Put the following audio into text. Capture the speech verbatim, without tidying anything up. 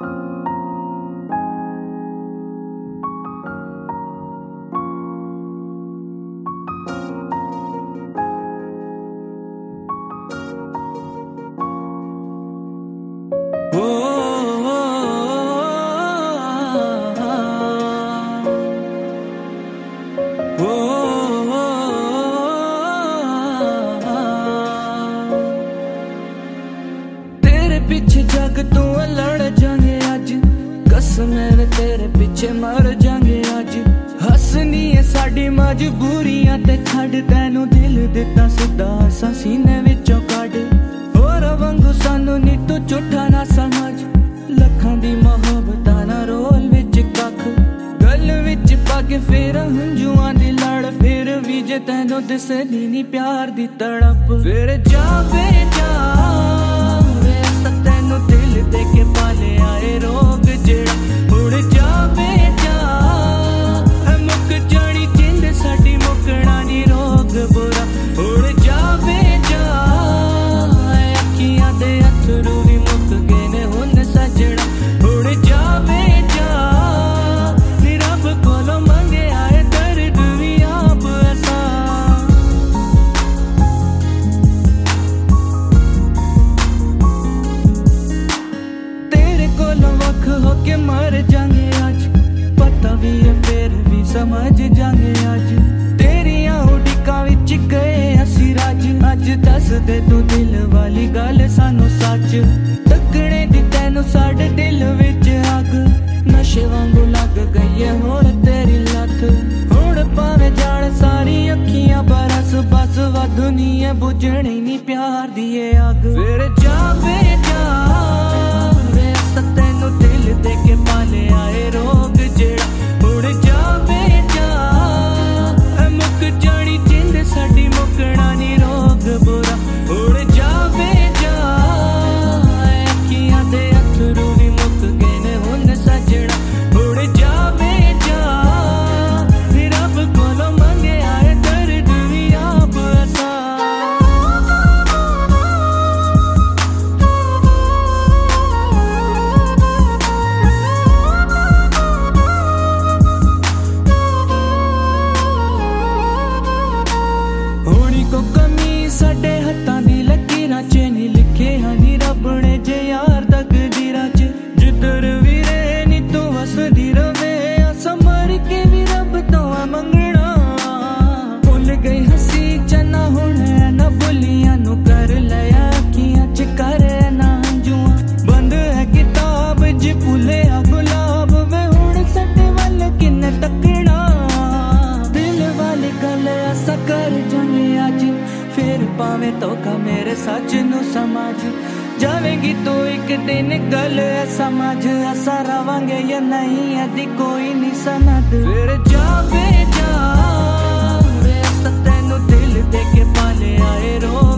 पीछे जग तू लड़ जांगे अज, कसम है तेरे पीछे मर जांगे अज। हसनी है साडी मजबूरियां ते छड़ तैनू दिल दिता सीधा असा सीने विचों कड। होर वांगू सानू नी तू झूठा ना समझ, लखां दी मोहब्बतां ना रोल विच कख। गल विच पग फिर हंजुआं दी लड़, फिर भी जे तैनू दिसदी नी प्यार दी तड़प। फिर जावे जा तैनू दिल दे के पाले आए रोग जेड़ा उड़ जावे जा। मुक जानी जिंद साडी मुकना नी रोग बुरा उड़ जावे जा। अखियां दे अथरू भी मुक गए ने हुन सजना उड़ जावे जा। नी रब कोलों मंगे आए दर्द भी आप ऐसा। वख होके मर जांगे आज, पता भी है फिर भी समझ जांगे आज। तेरियां उड़िकां विच गए असी राज, अज दस दे तू दिल वाली गल सानू सच। तकने दी तैनू साडे दिल विच अग, नशे वांगू लग गई है हुण तेरी लत। हुण भावें जाण सारी अखियां बरस बस वधू नी है बुझणी नी प्यार दी अग। फिर जावे जा तैनू दिल दे के पाले आए रोग जेड़ा उड़ जावे जा। मुक जानी जिंद साडी मुकना नी रोग बुरा उड़ जावे जा। अखियां दे अथरू भी मुक गए ने हुन सजना उड़ जावे जा। रब कोलों मंगे आए दर्द भी आप ऐसा। को कमी साडे हत्थां दी लकीरां च नी लिखे हनी रब ने जे यार तकदीरां च। जिधर भी रहे नी तू वसदी रवे, असा मर के भी रब तो मंगना। भुल गई हसी चना हुण ना भुलियां नू कर लिया अखियां च कर ना हंजुआं। बंद है किताब जी भुले आ गुलाब वे हुण साडे वल किन्ने तकना। दिल वाली गल असा कर जांगे अज, फिर पावे धोखा मेरे सच नू समझ। जावेगी तू एक दिन गल समझ, असा रवांगे या नहीं यदि कोई नहीं सनद। फिर जावे जा तैनू दिल दे के पाले आए रो